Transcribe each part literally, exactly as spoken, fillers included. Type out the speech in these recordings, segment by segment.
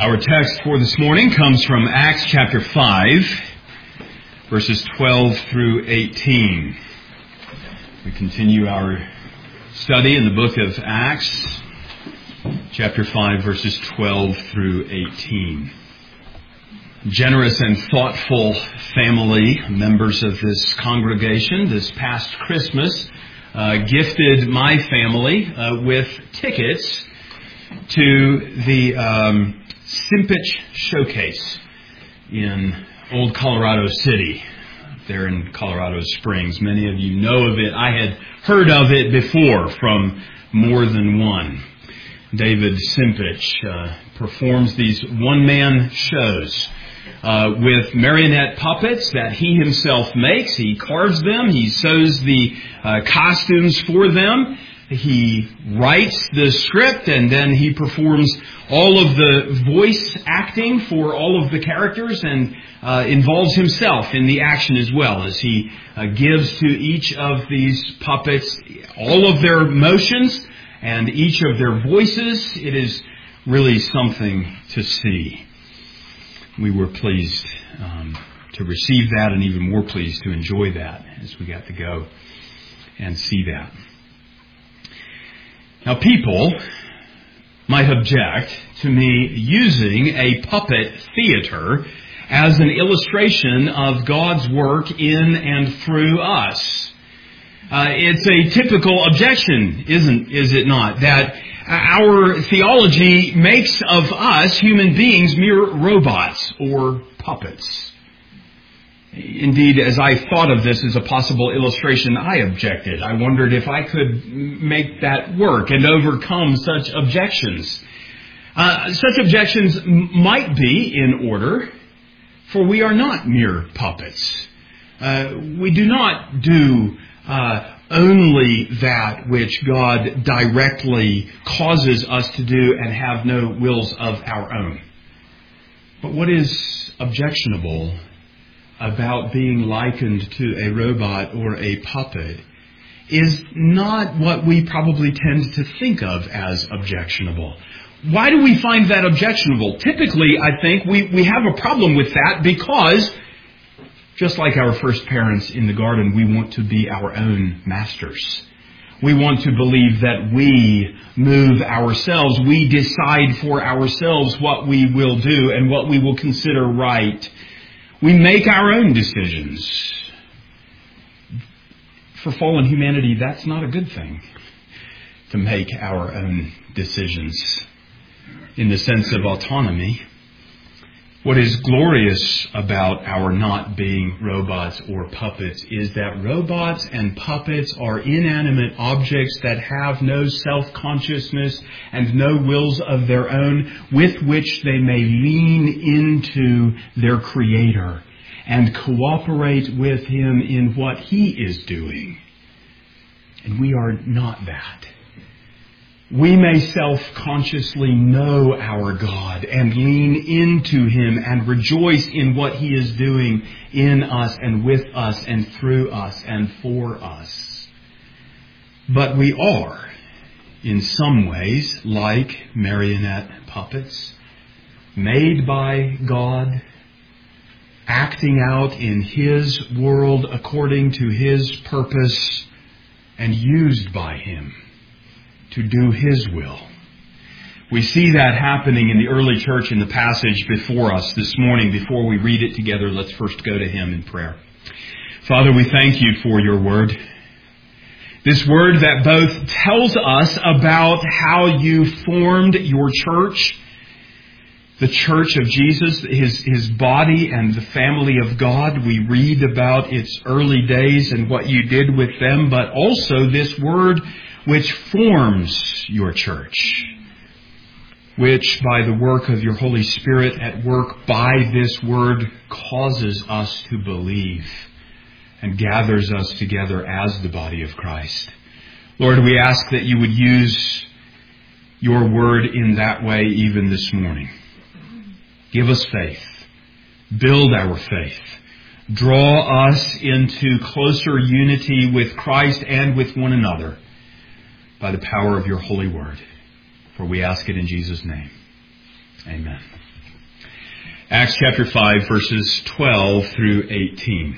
Our text for this morning comes from Acts chapter five, verses twelve through eighteen. We continue our study in the book of Acts, chapter five, verses twelve through eighteen. Generous and thoughtful family members of this congregation this past Christmas uh, gifted my family uh, with tickets to the um, Simpich Showcase in Old Colorado City, there in Colorado Springs. Many of you know of it. I had heard of it before from more than one. David Simpich uh, performs these one-man shows uh, with marionette puppets that he himself makes. He carves them. He sews the uh, costumes for them. He writes the script, and then he performs all of the voice acting for all of the characters and uh, involves himself in the action as well as he uh, gives to each of these puppets all of their motions and each of their voices. It is really something to see. We were pleased um, to receive that, and even more pleased to enjoy that as we got to go and see that. Now, people might object to me using a puppet theater as an illustration of God's work in and through us. Uh, it's a typical objection, isn't is it not, that our theology makes of us, human beings, mere robots or puppets. Indeed, as I thought of this as a possible illustration, I objected. I wondered if I could make that work and overcome such objections. Uh, such objections m- might be in order, for we are not mere puppets. Uh, we do not do uh, only that which God directly causes us to do and have no wills of our own. But what is objectionable about being likened to a robot or a puppet is not what we probably tend to think of as objectionable. Why do we find that objectionable? Typically, I think we, we have a problem with that because, just like our first parents in the garden, we want to be our own masters. We want to believe that we move ourselves. We decide for ourselves what we will do and what we will consider right. We make our own decisions. For fallen humanity, that's not a good thing, to make our own decisions in the sense of autonomy. What is glorious about our not being robots or puppets is that robots and puppets are inanimate objects that have no self-consciousness and no wills of their own with which they may lean into their Creator and cooperate with Him in what He is doing. And we are not that. We may self-consciously know our God and lean into Him and rejoice in what He is doing in us and with us and through us and for us. But we are, in some ways, like marionette puppets, made by God, acting out in His world according to His purpose, and used by Him to do His will. We see that happening in the early church in the passage before us this morning. Before we read it together, let's first go to Him in prayer. Father, we thank You for Your word. This word that both tells us about how You formed Your church, the church of Jesus, His, His body and the family of God. We read about its early days and what You did with them, but also this word which forms Your church, which by the work of Your Holy Spirit at work by this word causes us to believe and gathers us together as the body of Christ. Lord, we ask that You would use Your word in that way even this morning. Give us faith. Build our faith. Draw us into closer unity with Christ and with one another by the power of Your holy word. For we ask it in Jesus' name. Amen. Acts chapter five, verses twelve through eighteen.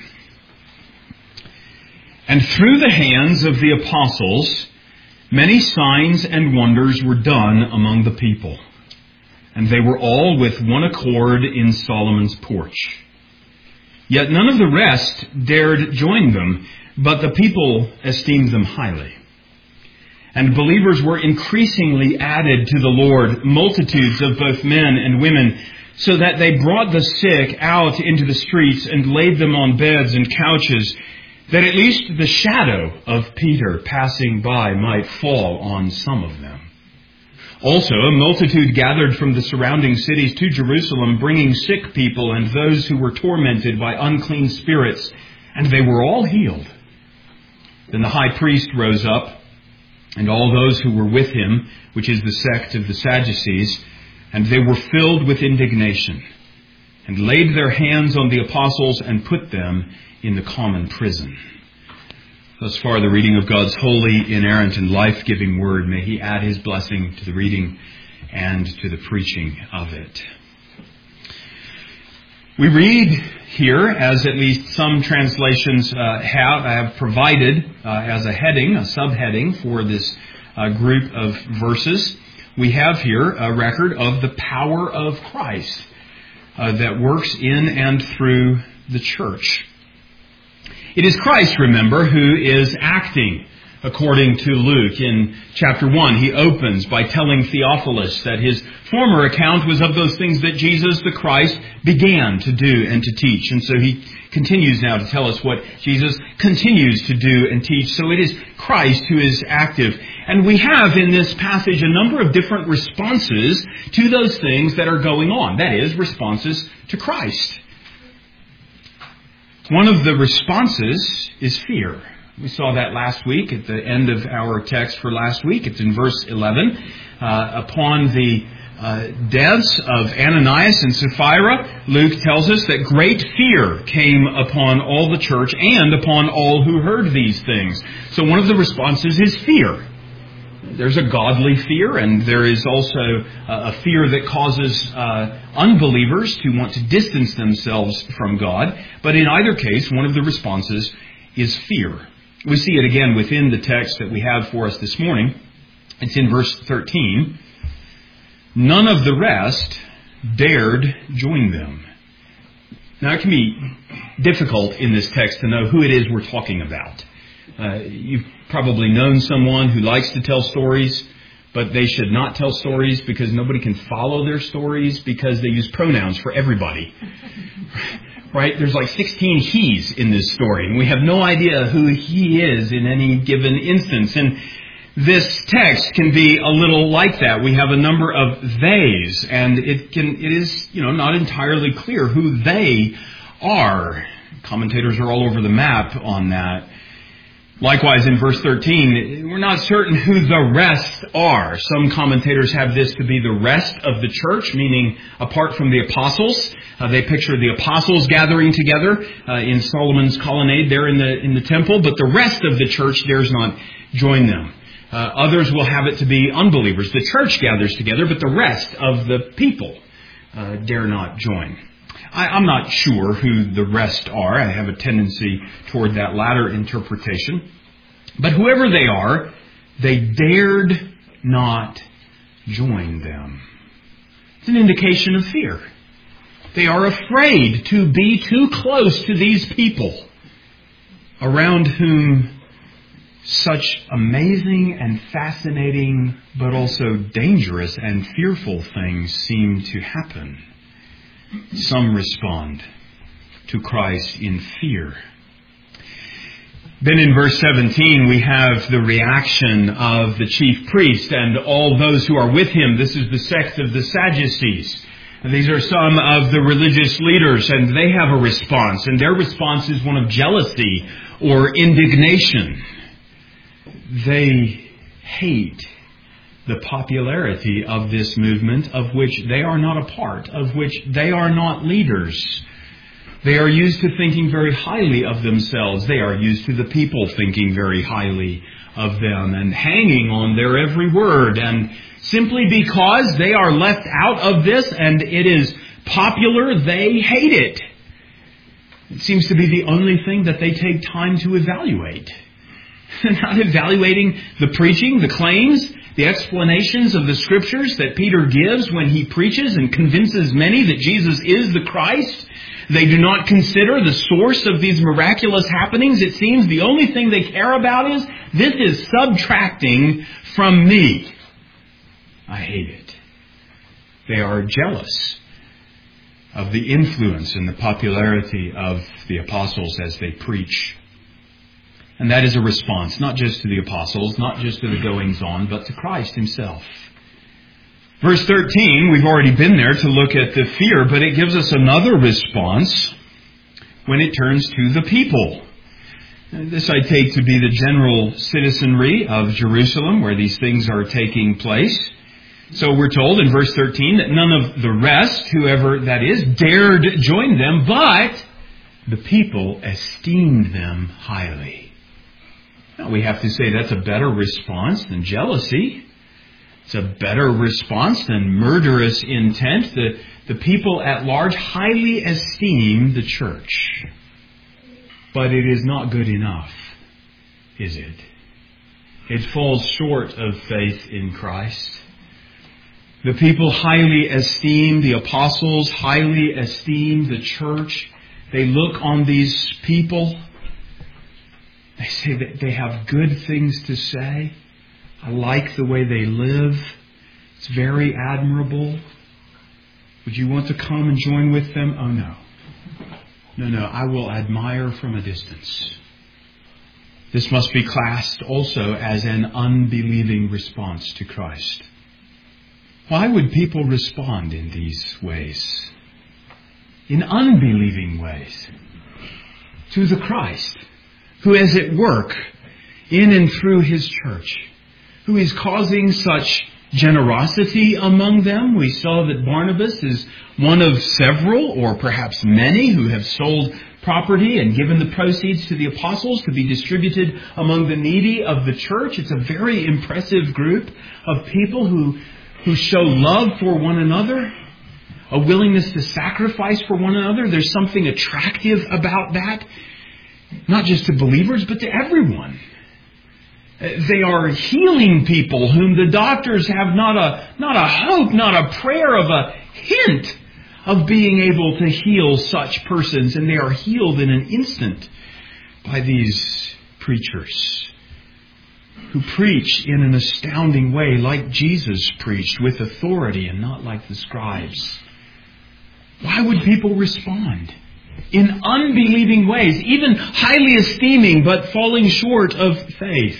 And through the hands of the apostles, many signs and wonders were done among the people. And they were all with one accord in Solomon's porch. Yet none of the rest dared join them, but the people esteemed them highly. And believers were increasingly added to the Lord, multitudes of both men and women, so that they brought the sick out into the streets and laid them on beds and couches, that at least the shadow of Peter passing by might fall on some of them. Also, a multitude gathered from the surrounding cities to Jerusalem, bringing sick people and those who were tormented by unclean spirits, and they were all healed. Then the high priest rose up, and all those who were with him, which is the sect of the Sadducees, and they were filled with indignation, and laid their hands on the apostles and put them in the common prison. Thus far, the reading of God's holy, inerrant, and life-giving word. May He add His blessing to the reading and to the preaching of it. We read here, as at least some translations uh, have, have provided uh, as a heading, a subheading for this uh, group of verses, we have here a record of the power of Christ uh, that works in and through the church. It is Christ, remember, who is acting according to Luke. In chapter one, he opens by telling Theophilus that his former account was of those things that Jesus the Christ began to do and to teach. And so he continues now to tell us what Jesus continues to do and teach. So it is Christ who is active. And we have in this passage a number of different responses to those things that are going on. That is, responses to Christ. One of the responses is fear. We saw that last week at the end of our text for last week. It's in verse eleven. Uh, upon the uh, deaths of Ananias and Sapphira, Luke tells us that great fear came upon all the church and upon all who heard these things. So one of the responses is fear. There's a godly fear, and there is also a fear that causes uh, unbelievers to want to distance themselves from God. But in either case, one of the responses is fear. We see it again within the text that we have for us this morning. It's in verse thirteen. None of the rest dared join them. Now, it can be difficult in this text to know who it is we're talking about. Uh, you've probably known someone who likes to tell stories, but they should not tell stories because nobody can follow their stories because they use pronouns for everybody. Right? There's like sixteen he's in this story, and we have no idea who he is in any given instance. And this text can be a little like that. We have a number of theys, and it can it is, you know, not entirely clear who they are. Commentators are all over the map on that. Likewise, in verse thirteen, we're not certain who the rest are. Some commentators have this to be the rest of the church, meaning apart from the apostles. Uh, they picture the apostles gathering together uh, in Solomon's colonnade there in the in the temple, but the rest of the church dares not join them. Uh, others will have it to be unbelievers. The church gathers together, but the rest of the people uh, dare not join. I, I'm not sure who the rest are. I have a tendency toward that latter interpretation. But whoever they are, they dared not join them. It's an indication of fear. They are afraid to be too close to these people around whom such amazing and fascinating, but also dangerous and fearful things seem to happen. Some respond to Christ in fear. Then in verse seventeen, we have the reaction of the chief priest and all those who are with him. This is the sect of the Sadducees. These are some of the religious leaders, and they have a response. And their response is one of jealousy or indignation. They hate the popularity of this movement of which they are not a part, of which they are not leaders. They are used to thinking very highly of themselves. They are used to the people thinking very highly of them and hanging on their every word. And simply because they are left out of this and it is popular, they hate it. It seems to be the only thing that they take time to evaluate. They're not evaluating the preaching, the claims, the explanations of the Scriptures that Peter gives when he preaches and convinces many that Jesus is the Christ. They do not consider the source of these miraculous happenings. It seems the only thing they care about is, this is subtracting from me. I hate it. They are jealous of the influence and the popularity of the apostles as they preach. And that is a response, not just to the apostles, not just to the goings-on, but to Christ Himself. Verse thirteen, we've already been there to look at the fear, but it gives us another response when it turns to the people. This I take to be the general citizenry of Jerusalem, where these things are taking place. So we're told in verse thirteen that none of the rest, whoever that is, dared join them, but the people esteemed them highly. Now we have to say that's a better response than jealousy. It's a better response than murderous intent. The, the people at large highly esteem the church. But it is not good enough, is it? It falls short of faith in Christ. The people highly esteem the apostles, highly esteem the church. They look on these people. They say that they have good things to say. I like the way they live. It's very admirable. Would you want to come and join with them? Oh, no. No, no, I will admire from a distance. This must be classed also as an unbelieving response to Christ. Why would people respond in these ways? In unbelieving ways. To the Christ, who is at work in and through His church, who is causing such generosity among them. We saw that Barnabas is one of several, or perhaps many, who have sold property and given the proceeds to the apostles to be distributed among the needy of the church. It's a very impressive group of people who, who show love for one another, a willingness to sacrifice for one another. There's something attractive about that, not just to believers, but to everyone. They are healing people whom the doctors have not a, not a hope, not a prayer of a hint of being able to heal such persons. And they are healed in an instant by these preachers who preach in an astounding way, like Jesus preached, with authority and not like the scribes. Why would people respond in unbelieving ways, even highly esteeming but falling short of faith?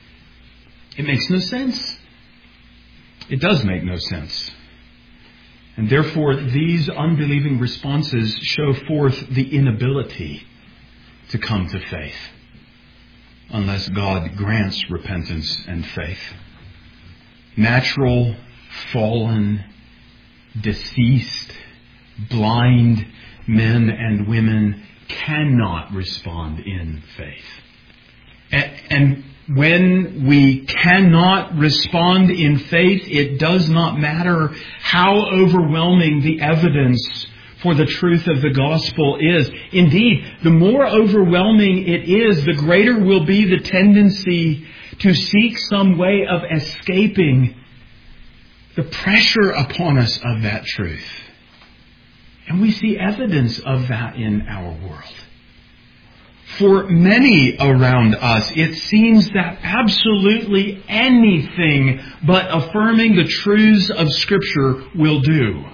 It makes no sense. It does make no sense. And therefore, these unbelieving responses show forth the inability to come to faith unless God grants repentance and faith. Natural, fallen, deceased, blind men and women cannot respond in faith. And, and when we cannot respond in faith, it does not matter how overwhelming the evidence for the truth of the gospel is. Indeed, the more overwhelming it is, the greater will be the tendency to seek some way of escaping the pressure upon us of that truth. And we see evidence of that in our world. For many around us, it seems that absolutely anything but affirming the truths of Scripture will do.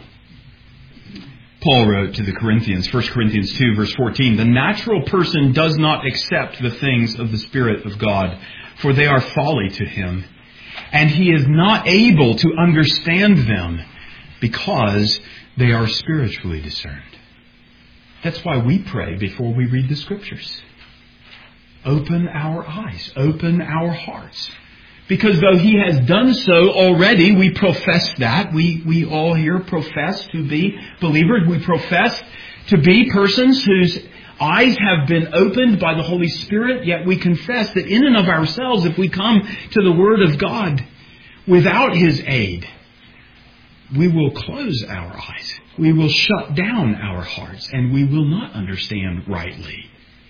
Paul wrote to the Corinthians, First Corinthians two, verse fourteen, "The natural person does not accept the things of the Spirit of God, for they are folly to him, and he is not able to understand them because they are spiritually discerned." That's why we pray before we read the Scriptures. Open our eyes, open our hearts. Because though He has done so already, we profess that. We, we all here profess to be believers. We profess to be persons whose eyes have been opened by the Holy Spirit. Yet we confess that in and of ourselves, if we come to the Word of God without His aid, we will close our eyes. We will shut down our hearts, and we will not understand rightly.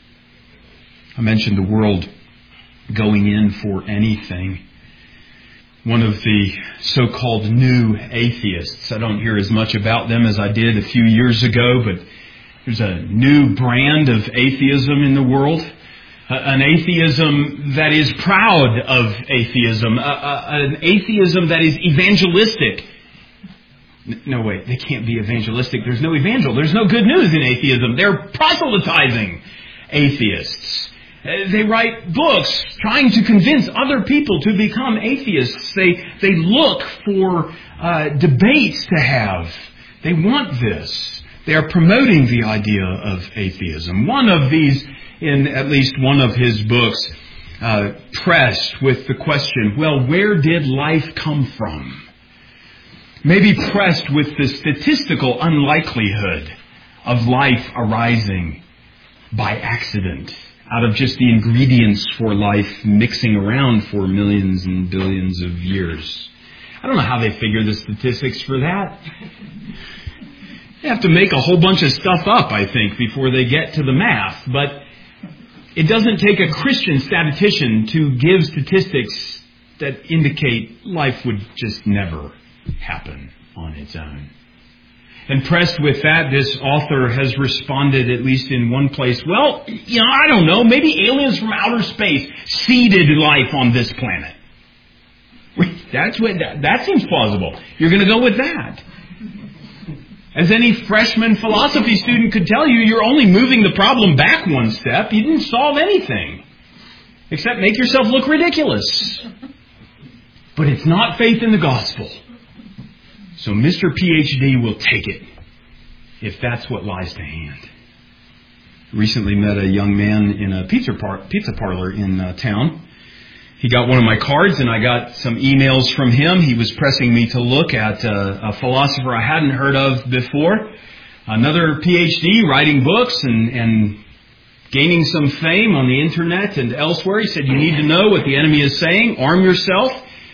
I mentioned the world going in for anything. One of the so-called new atheists, I don't hear as much about them as I did a few years ago, but there's a new brand of atheism in the world. Uh, an atheism that is proud of atheism. Uh, uh, an atheism that is evangelistic. N- no, wait, they can't be evangelistic. There's no evangel. There's no good news in atheism. They're proselytizing atheists. Uh, they write books trying to convince other people to become atheists. They, they look for uh, debates to have. They want this. They are promoting the idea of atheism. One of these, in at least one of his books, uh, pressed with the question, well, where did life come from? Maybe pressed with the statistical unlikelihood of life arising by accident, out of just the ingredients for life mixing around for millions and billions of years. I don't know how they figure the statistics for that. They have to make a whole bunch of stuff up, I think, before they get to the math. But it doesn't take a Christian statistician to give statistics that indicate life would just never happen on its own. And pressed with that, this author has responded, at least in one place, well, you know, I don't know, maybe aliens from outer space seeded life on this planet. That's what, that, that seems plausible. You're going to go with that. As any freshman philosophy student could tell you, you're only moving the problem back one step. You didn't solve anything, except make yourself look ridiculous. But it's not faith in the gospel. So Mister P H D will take it, if that's what lies to hand. Recently met a young man in a pizza, par- pizza parlor in uh, town. He got one of my cards, and I got some emails from him. He was pressing me to look at uh, a philosopher I hadn't heard of before. Another P H D writing books and, and gaining some fame on the internet and elsewhere. He said, you need to know what the enemy is saying. Arm yourself.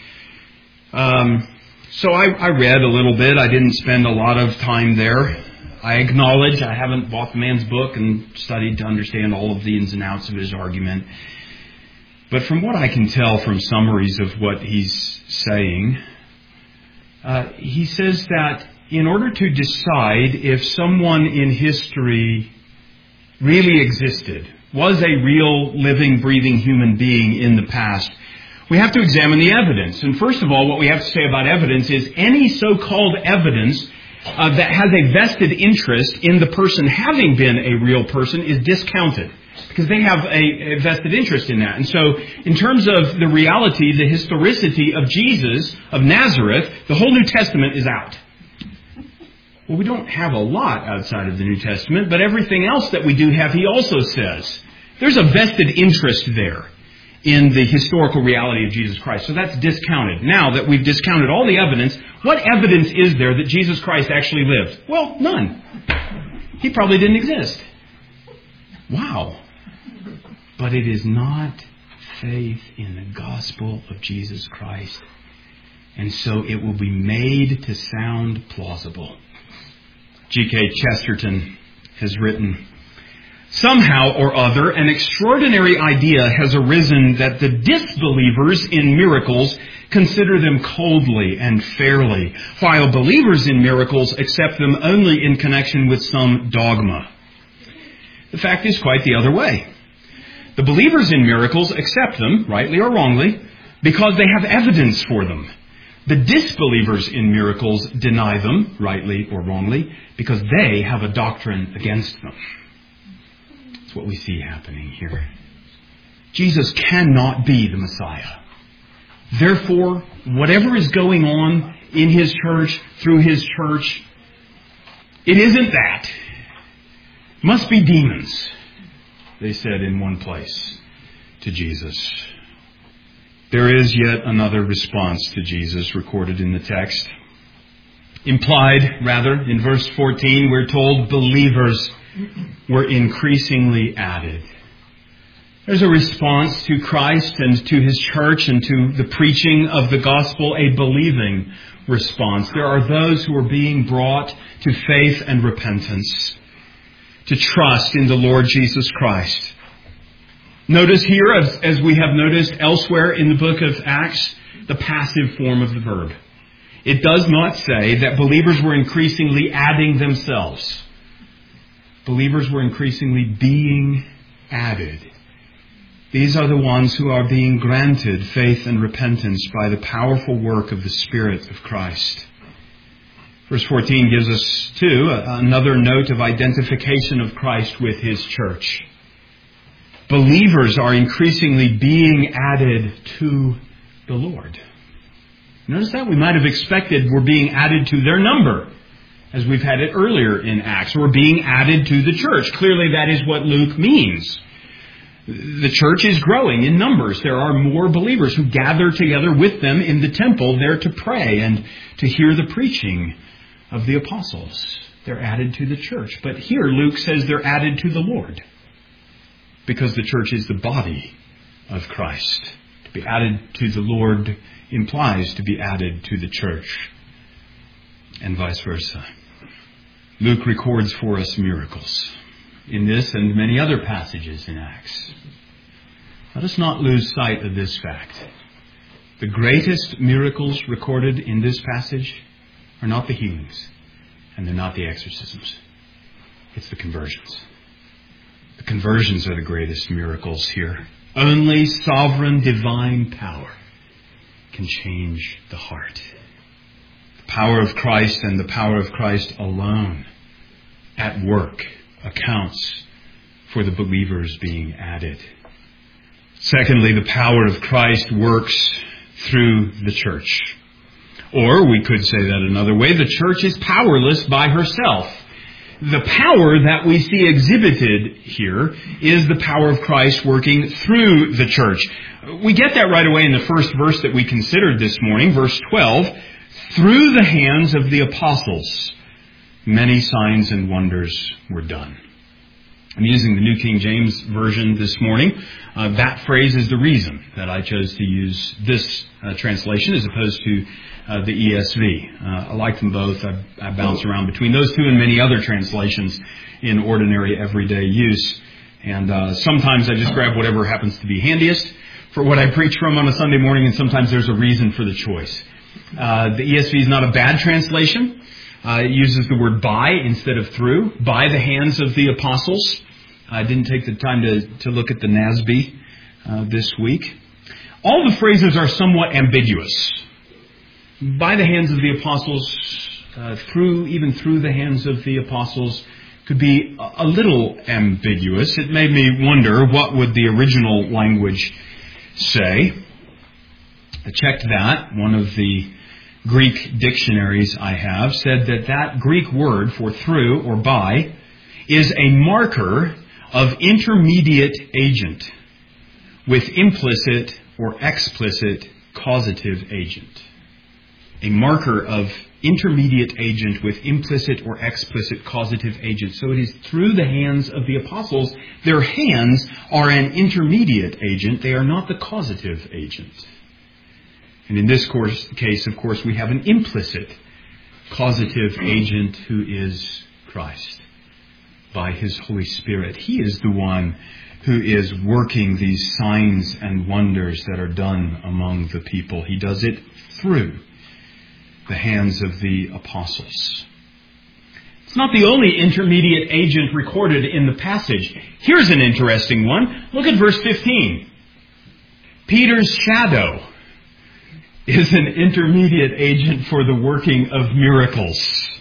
Um... So I, I read a little bit. I didn't spend a lot of time there. I acknowledge I haven't bought the man's book and studied to understand all of the ins and outs of his argument. But from what I can tell from summaries of what he's saying, uh, he says that in order to decide if someone in history really existed, was a real living, breathing human being in the past, we have to examine the evidence. And first of all, what we have to say about evidence is any so-called evidence uh, that has a vested interest in the person having been a real person is discounted, because they have a, a vested interest in that. And so in terms of the reality, the historicity of Jesus of Nazareth, the whole New Testament is out. Well, we don't have a lot outside of the New Testament, but everything else that we do have, he also says. There's a vested interest there in the historical reality of Jesus Christ. So that's discounted. Now that we've discounted all the evidence, what evidence is there that Jesus Christ actually lived? Well, none. He probably didn't exist. Wow. But it is not faith in the gospel of Jesus Christ. And so it will be made to sound plausible. G K Chesterton has written, somehow or other, an extraordinary idea has arisen that the disbelievers in miracles consider them coldly and fairly, while believers in miracles accept them only in connection with some dogma. The fact is quite the other way. The believers in miracles accept them, rightly or wrongly, because they have evidence for them. The disbelievers in miracles deny them, rightly or wrongly, because they have a doctrine against them. That's what we see happening here. Jesus cannot be the Messiah. Therefore, whatever is going on in His church, through His church, it isn't that. It must be demons, they said in one place to Jesus. There is yet another response to Jesus recorded in the text. Implied, rather, in verse fourteen, we're told believers were increasingly added. There's a response to Christ and to His church and to the preaching of the gospel, a believing response. There are those who are being brought to faith and repentance, to trust in the Lord Jesus Christ. Notice here, as, as we have noticed elsewhere in the book of Acts, the passive form of the verb. It does not say that believers were increasingly adding themselves. Believers were increasingly being added. These are the ones who are being granted faith and repentance by the powerful work of the Spirit of Christ. Verse fourteen gives us, too, another note of identification of Christ with His church. Believers are increasingly being added to the Lord. Notice that? We might have expected we're being added to their number, as we've had it earlier in Acts. We're being added to the church. Clearly that is what Luke means. The church is growing in numbers. There are more believers who gather together with them in the temple there to pray and to hear the preaching of the apostles. They're added to the church. But here Luke says they're added to the Lord, because the church is the body of Christ. To be added to the Lord implies to be added to the church, and vice versa. Luke records for us miracles in this and many other passages in Acts. Let us not lose sight of this fact. The greatest miracles recorded in this passage are not the healings, and they're not the exorcisms. It's the conversions. The conversions are the greatest miracles here. Only sovereign divine power can change the heart. The power of Christ and the power of Christ alone at work accounts for the believers being added. Secondly, the power of Christ works through the church. Or we could say that another way, the church is powerless by herself. The power that we see exhibited here is the power of Christ working through the church. We get that right away in the first verse that we considered this morning, verse twelve. Through the hands of the apostles, many signs and wonders were done. I'm using the New King James Version this morning. Uh, that phrase is the reason that I chose to use this uh, translation as opposed to uh, the E S V. Uh, I like them both. I, I bounce around between those two and many other translations in ordinary everyday use. And uh, sometimes I just grab whatever happens to be handiest for what I preach from on a Sunday morning, and sometimes there's a reason for the choice. Uh, the E S V is not a bad translation. Uh, it uses the word by instead of through, by the hands of the apostles. I didn't take the time to, to look at the N A S B uh, this week. All the phrases are somewhat ambiguous. By the hands of the apostles, uh, through, even through the hands of the apostles, could be a, a little ambiguous. It made me wonder, what would the original language say? I checked that. One of the Greek dictionaries I have said that that Greek word for through or by is a marker of intermediate agent with implicit or explicit causative agent. A marker of intermediate agent with implicit or explicit causative agent. So it is through the hands of the apostles. Their hands are an intermediate agent. They are not the causative agent. And in this course, case, of course, we have an implicit causative agent who is Christ. By His Holy Spirit. He is the one who is working these signs and wonders that are done among the people. He does it through the hands of the apostles. It's not the only intermediate agent recorded in the passage. Here's an interesting one. Look at verse fifteen. Peter's shadow is an intermediate agent for the working of miracles.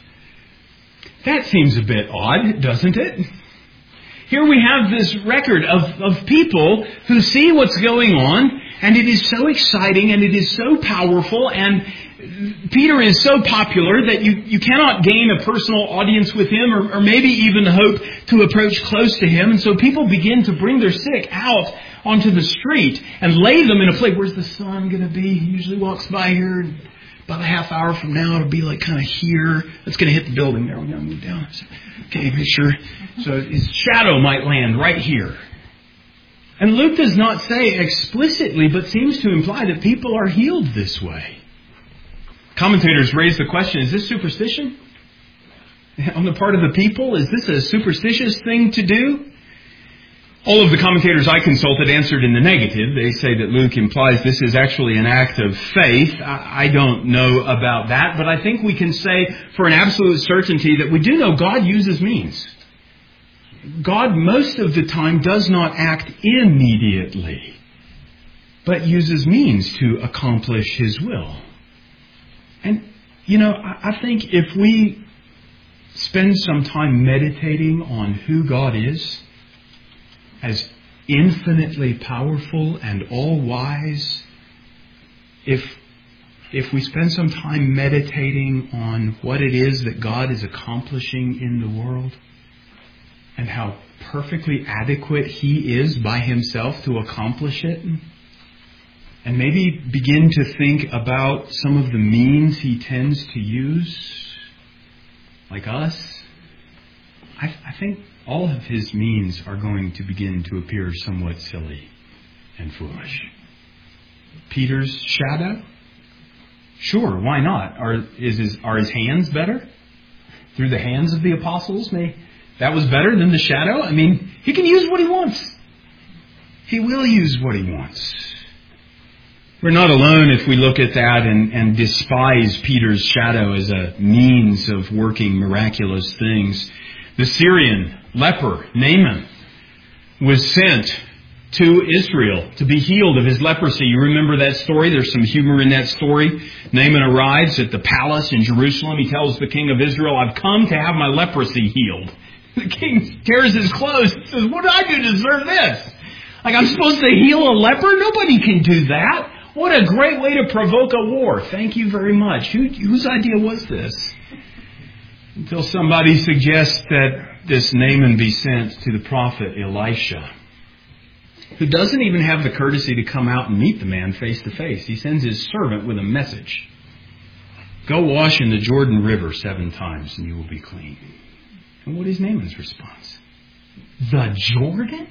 That seems a bit odd, doesn't it? Here we have this record of, of people who see what's going on, and it is so exciting and it is so powerful, and Peter is so popular that you, you cannot gain a personal audience with him or, or maybe even hope to approach close to him. And so people begin to bring their sick out onto the street and lay them in a place. Where's the sun going to be? He usually walks by here. And about a half hour from now, it'll be like kind of here. It's going to hit the building there. We're going to move down. Okay, make sure. So his shadow might land right here. And Luke does not say explicitly, but seems to imply that people are healed this way. Commentators raise the question, is this superstition? On the part of the people, is this a superstitious thing to do? All of the commentators I consulted answered in the negative. They say that Luke implies this is actually an act of faith. I don't know about that, but I think we can say for an absolute certainty that we do know God uses means. God most of the time does not act immediately, but uses means to accomplish His will. And, you know, I think if we spend some time meditating on who God is, as infinitely powerful and all-wise, if if we spend some time meditating on what it is that God is accomplishing in the world and how perfectly adequate He is by Himself to accomplish it, and maybe begin to think about some of the means He tends to use, like us, I, I think all of His means are going to begin to appear somewhat silly and foolish. Peter's shadow? Sure, why not? Are, is his, are his hands better? Through the hands of the apostles? May, that was better than the shadow? I mean, He can use what He wants. He will use what He wants. We're not alone if we look at that and, and despise Peter's shadow as a means of working miraculous things. The Syrian leper, Naaman, was sent to Israel to be healed of his leprosy. You remember that story? There's some humor in that story. Naaman arrives at the palace in Jerusalem. He tells the king of Israel, I've come to have my leprosy healed. The king tears his clothes and says, what did I do to deserve this? Like, I'm supposed to heal a leper? Nobody can do that. What a great way to provoke a war. Thank you very much. Who, whose idea was this? Until somebody suggests that this Naaman be sent to the prophet Elisha, who doesn't even have the courtesy to come out and meet the man face to face. He sends his servant with a message. Go wash in the Jordan River seven times and you will be clean. And what is Naaman's response? The Jordan?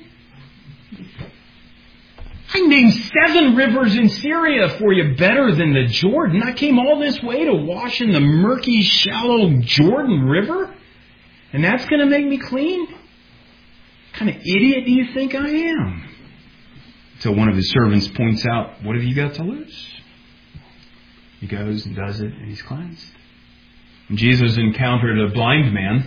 I named seven rivers in Syria for you better than the Jordan. I came all this way to wash in the murky, shallow Jordan River? And that's going to make me clean? What kind of idiot do you think I am? So one of his servants points out, what have you got to lose? He goes and does it, and he's cleansed. And Jesus encountered a blind man.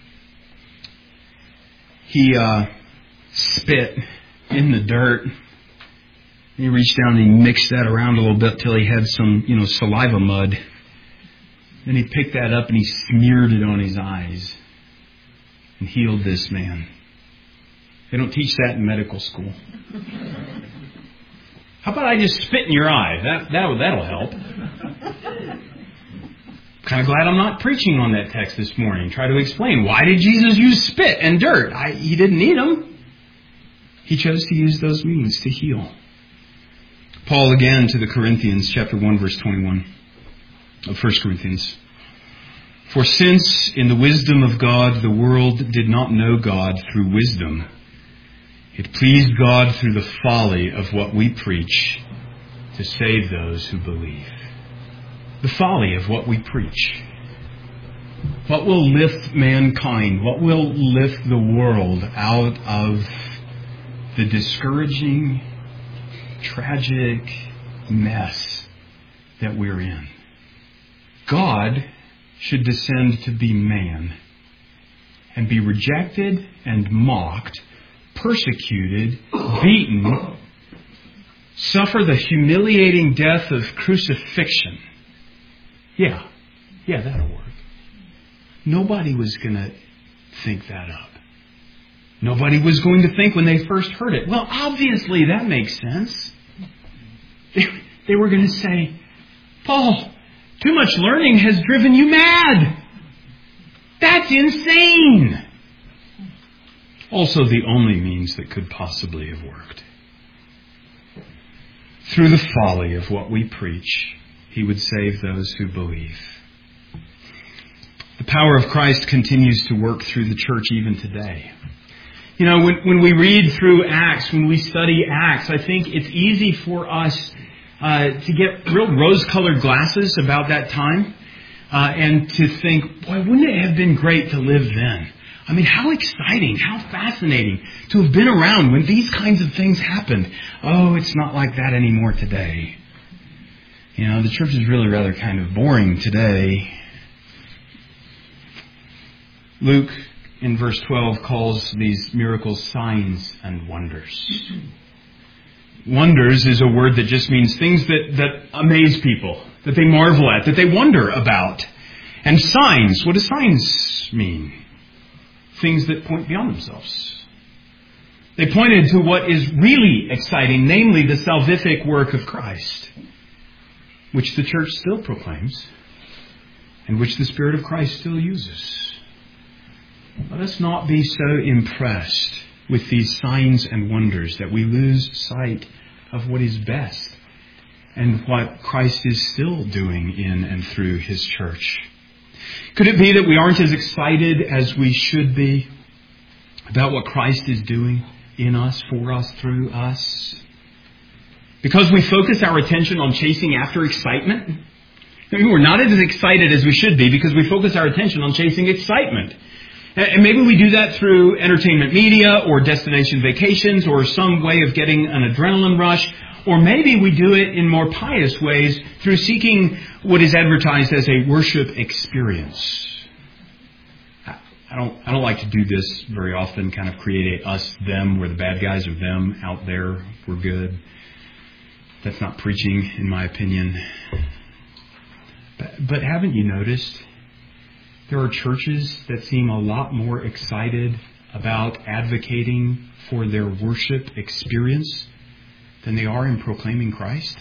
He uh, spit in the dirt. He reached down and he mixed that around a little bit till he had some, you know, saliva mud. Then he picked that up and he smeared it on his eyes and healed this man. They don't teach that in medical school. How about I just spit in your eye? That, that, that'll help. Kind of glad I'm not preaching on that text this morning. Try to explain, why did Jesus use spit and dirt? I, he didn't need them. He chose to use those means to heal. Paul again to the Corinthians, chapter one, verse twenty-one of First Corinthians. For since in the wisdom of God the world did not know God through wisdom, it pleased God through the folly of what we preach to save those who believe. The folly of what we preach. What will lift mankind, what will lift the world out of the discouraging, tragic mess that we're in. God should descend to be man and be rejected and mocked, persecuted, beaten, suffer the humiliating death of crucifixion. Yeah, yeah, that'll work. Nobody was going to think that up. Nobody was going to think when they first heard it, well, obviously that makes sense. They, they were going to say, Paul, too much learning has driven you mad. That's insane. Also the only means that could possibly have worked. Through the folly of what we preach, He would save those who believe. The power of Christ continues to work through the church even today. You know, when, when we read through Acts, when we study Acts, I think it's easy for us uh, to get real rose-colored glasses about that time uh, and to think, boy, wouldn't it have been great to live then? I mean, how exciting, how fascinating to have been around when these kinds of things happened. Oh, it's not like that anymore today. You know, the church is really rather kind of boring today. Luke, in verse twelve, calls these miracles signs and wonders. Wonders is a word that just means things that, that amaze people, that they marvel at, that they wonder about. And signs, what do signs mean? Things that point beyond themselves. They pointed to what is really exciting, namely the salvific work of Christ, which the church still proclaims and which the Spirit of Christ still uses. Let us not be so impressed with these signs and wonders that we lose sight of what is best and what Christ is still doing in and through His church. Could it be that we aren't as excited as we should be about what Christ is doing in us, for us, through us? Because we focus our attention on chasing after excitement? I mean, we're not as excited as we should be because we focus our attention on chasing excitement. And maybe we do that through entertainment media or destination vacations or some way of getting an adrenaline rush. Or maybe we do it in more pious ways through seeking what is advertised as a worship experience. I don't, I don't like to do this very often, kind of create a us, them, where the bad guys are them, out there, we're good. That's not preaching, in my opinion. But, but haven't you noticed there are churches that seem a lot more excited about advocating for their worship experience than they are in proclaiming Christ?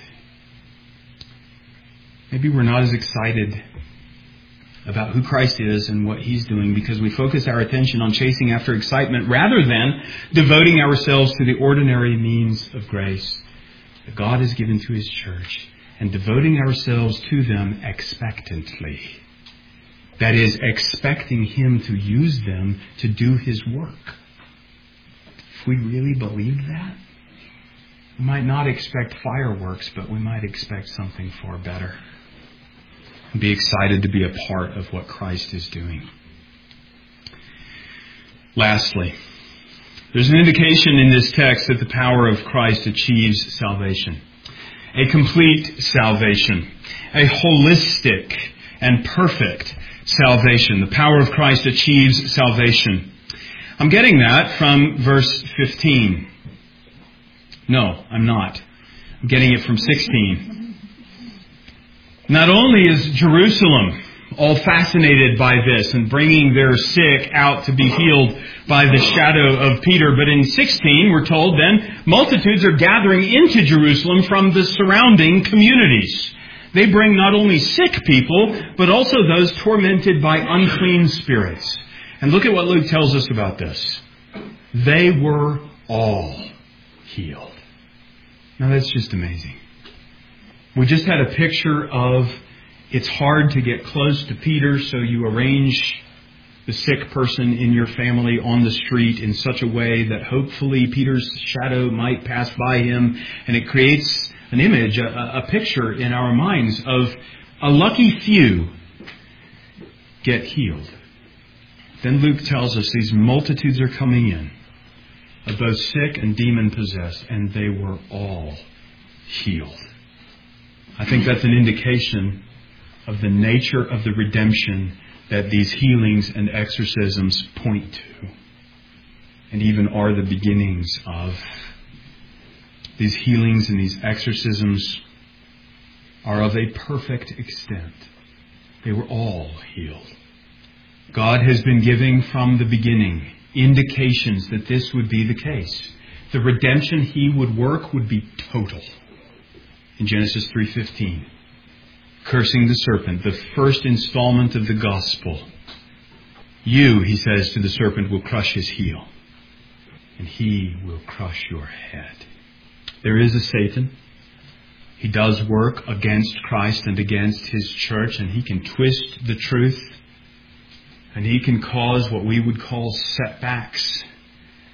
Maybe we're not as excited about who Christ is and what He's doing because we focus our attention on chasing after excitement rather than devoting ourselves to the ordinary means of grace that God has given to His church and devoting ourselves to them expectantly. That is, expecting Him to use them to do His work. If we really believe that, we might not expect fireworks, but we might expect something far better. And be excited to be a part of what Christ is doing. Lastly, there's an indication in this text that the power of Christ achieves salvation. A complete salvation. A holistic and perfect salvation. The power of Christ achieves salvation. I'm getting that from verse fifteen. No, I'm not. I'm getting it from sixteen. Not only is Jerusalem all fascinated by this and bringing their sick out to be healed by the shadow of Peter, but in sixteen we're told then multitudes are gathering into Jerusalem from the surrounding communities. They bring not only sick people, but also those tormented by unclean spirits. And look at what Luke tells us about this. They were all healed. Now that's just amazing. We just had a picture of it's hard to get close to Peter, so you arrange the sick person in your family on the street in such a way that hopefully Peter's shadow might pass by him, and it creates an image, a, a picture in our minds of a lucky few get healed. Then Luke tells us these multitudes are coming in of both sick and demon-possessed, and they were all healed. I think that's an indication of the nature of the redemption that these healings and exorcisms point to, and even are the beginnings of. These healings and these exorcisms are of a perfect extent. They were all healed. God has been giving from the beginning indications that this would be the case. The redemption He would work would be total. In Genesis three fifteen, cursing the serpent, the first installment of the gospel. You, He says to the serpent, will crush his heel, and he will crush your head. There is a Satan. He does work against Christ and against His church, and he can twist the truth, and he can cause what we would call setbacks.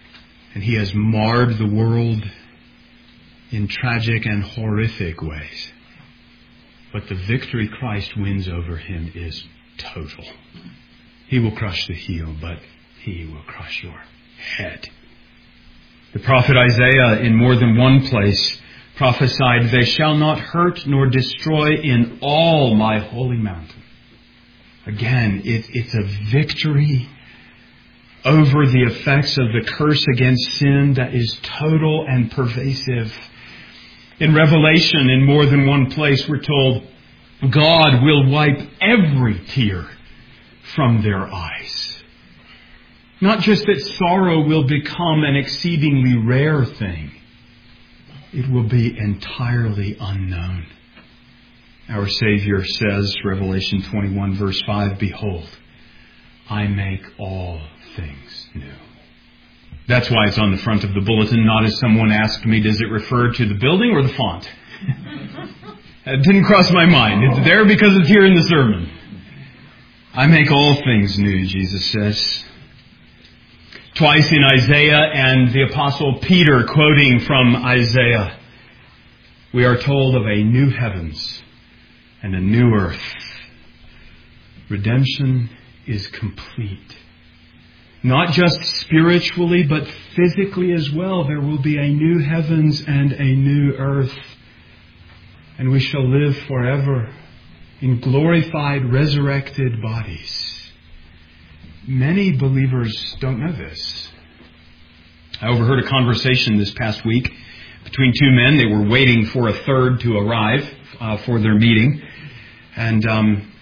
And he has marred the world in tragic and horrific ways. But the victory Christ wins over him is total. He will crush the heel, but he will crush your head. The prophet Isaiah, in more than one place, prophesied, "They shall not hurt nor destroy in all my holy mountain." Again, it, it's a victory over the effects of the curse against sin that is total and pervasive. In Revelation, in more than one place, we're told, God will wipe every tear from their eyes. Not just that sorrow will become an exceedingly rare thing. It will be entirely unknown. Our Savior says, Revelation twenty-one, verse five, "Behold, I make all things new." That's why it's on the front of the bulletin, not as someone asked me, does it refer to the building or the font? It didn't cross my mind. It's there because it's here in the sermon. I make all things new, Jesus says. Twice in Isaiah and the Apostle Peter quoting from Isaiah, we are told of a new heavens and a new earth. Redemption is complete. Not just spiritually, but physically as well. There will be a new heavens and a new earth. And we shall live forever in glorified, resurrected bodies. Many believers don't know this. I overheard a conversation this past week between two men. They were waiting for a third to arrive uh, for their meeting. And um,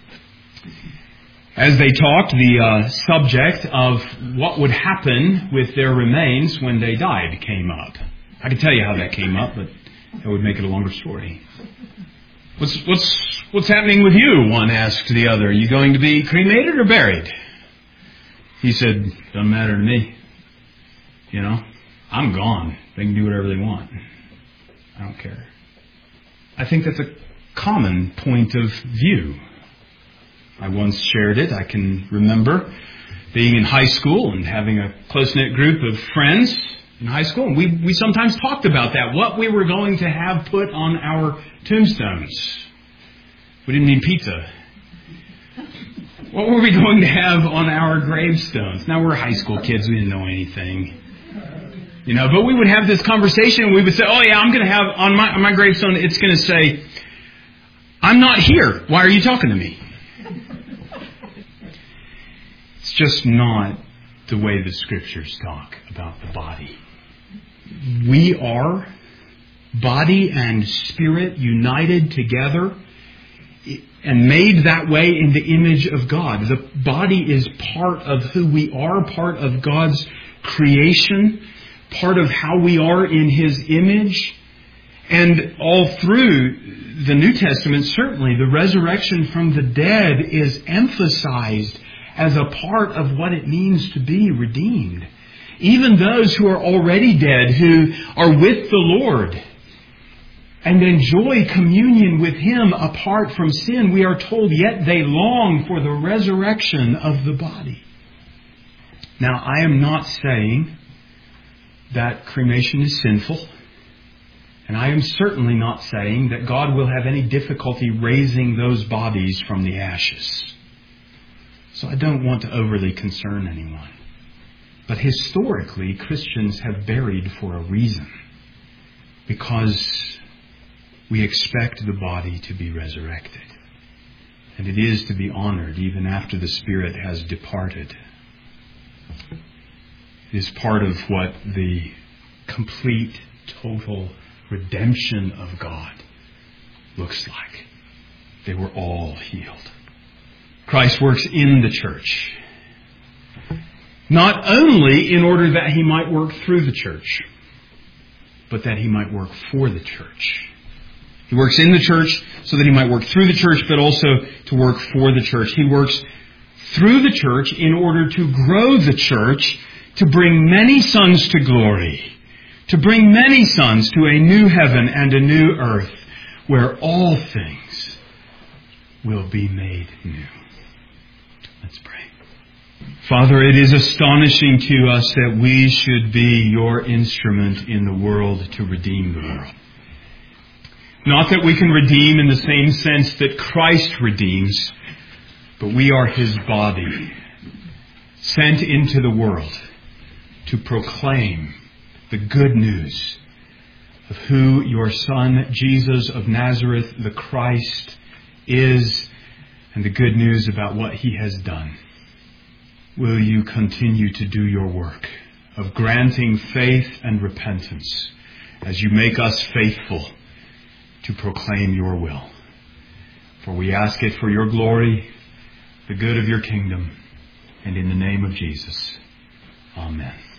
as they talked, the uh, subject of what would happen with their remains when they died came up. I can tell you how that came up, but that would make it a longer story. What's, what's, what's happening with you? One asked the other. Are you going to be cremated or buried? He said, doesn't matter to me. You know, I'm gone. They can do whatever they want. I don't care. I think that's a common point of view. I once shared it. I can remember being in high school and having a close-knit group of friends in high school. And we, we sometimes talked about that, what we were going to have put on our tombstones. We didn't mean pizza. What were we going to have on our gravestones? Now, we're high school kids. We didn't know anything. You know, but we would have this conversation and we would say, oh yeah, I'm going to have on my, on my gravestone, it's going to say, I'm not here. Why are you talking to me? It's just not the way the Scriptures talk about the body. We are body and spirit united together and made that way in the image of God. The body is part of who we are, part of God's creation, part of how we are in His image. And all through the New Testament, certainly, the resurrection from the dead is emphasized as a part of what it means to be redeemed. Even those who are already dead, who are with the Lord and enjoy communion with Him apart from sin, we are told, yet they long for the resurrection of the body. Now, I am not saying that cremation is sinful. And I am certainly not saying that God will have any difficulty raising those bodies from the ashes. So I don't want to overly concern anyone. But historically, Christians have buried for a reason. Because we expect the body to be resurrected. And it is to be honored even after the spirit has departed. It is part of what the complete, total redemption of God looks like. They were all healed. Christ works in the church. Not only in order that He might work through the church, but that He might work for the church. He works in the church so that He might work through the church, but also to work for the church. He works through the church in order to grow the church, to bring many sons to glory, to bring many sons to a new heaven and a new earth where all things will be made new. Let's pray. Father, it is astonishing to us that we should be your instrument in the world to redeem the world. Not that we can redeem in the same sense that Christ redeems, but we are his body, sent into the world to proclaim the good news of who your Son, Jesus of Nazareth, the Christ, is, and the good news about what he has done. Will you continue to do your work of granting faith and repentance as you make us faithful to proclaim your will? For we ask it for your glory, the good of your kingdom, and in the name of Jesus. Amen.